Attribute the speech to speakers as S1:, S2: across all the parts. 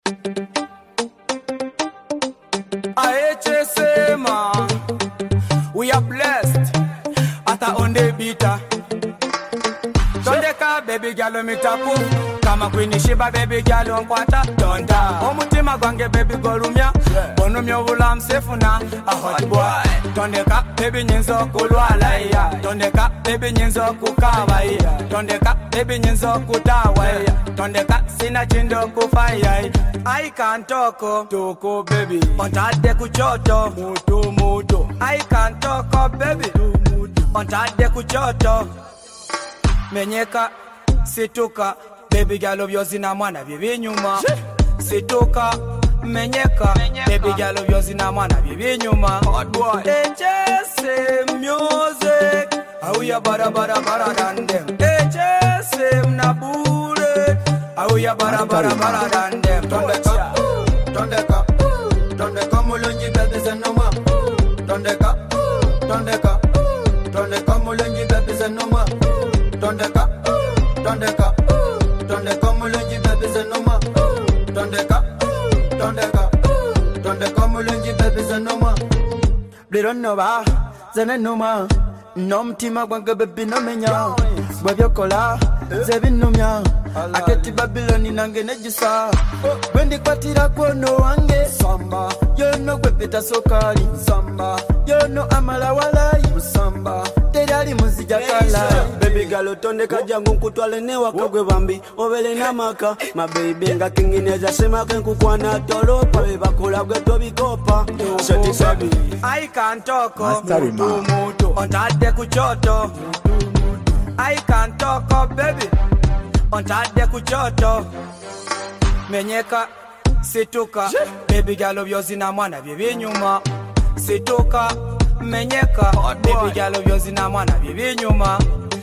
S1: We are blessed. Ata on the beater. Tondeka baby girl me tapu. Kama queen shiba baby girl on kwata. Tonda. Omutima gwange baby golumya. Bonumya ulam sefuna. A hot boy. Tondeka baby nyinzo kulwala ya. Tondeka baby nyinzo kukawa ya. Tondeka baby nyinzo kutawa ya. Tondeka sina chindo kufaya. I can't talk toko baby. Ontade kuchoto mutu mutu. I can't talk baby. Ontade kuchoto. Menyeka situka baby girl of yours na mwana bibi nyuma. Situka menyeka baby girl of yours na mwana bibi nyuma. HSM music. How ya bara bara bara than them. HSM na bure. How ya bara bara bara than them. Tondeka mulungi baby zenoma. Tondeka mulungi baby zenoma. Tondeka mulungi baby zenoma. Tondeka mulungi baby zenoma. Blironova zenenoma. Nomtima gwange baby no menya. Bwebyokola zebinumya. Aketi Babyloni nange nejisa. Wendi kwatira kwono wange samba. Yo no gwepita sokali samba. Yo no amala walai samba. Terali muzija kala.
S2: Baby girl tondeka jangu nkutwale ne wakagwe bambi. Obele na maka my baby nga kingineza sema kenkukwana tolopa bebakola gwe tobikopa. Shati sabi
S1: I can't talk mutu ontade kuchoto. I can't talk baby. Ontade kuchoto. Menyeka situka baby girl of yours na mwana bibi nyuma. Situka menyeka baby girl of yours na mwana bibi nyuma.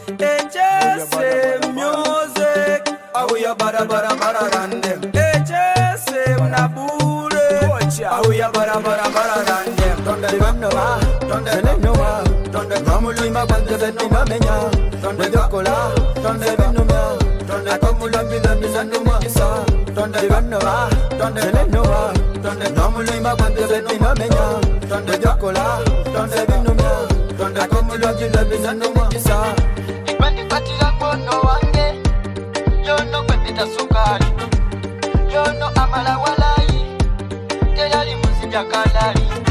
S1: HSM music. How ya bara bara bara random. HSM na bure. How ya bara bara bara random. Tondeka mulima kwante zenoma menya. Tondeka zenoma. Tondeka mulungi baby zenoma. Tondeka mulima kwante zenoma menya. Tondeka zenoma. Tondeka mulungi baby zenoma.
S2: Wendi kwatira kwono wange. Yo no kwepita sukari. Yo no amala walai. Terali muzija kalari.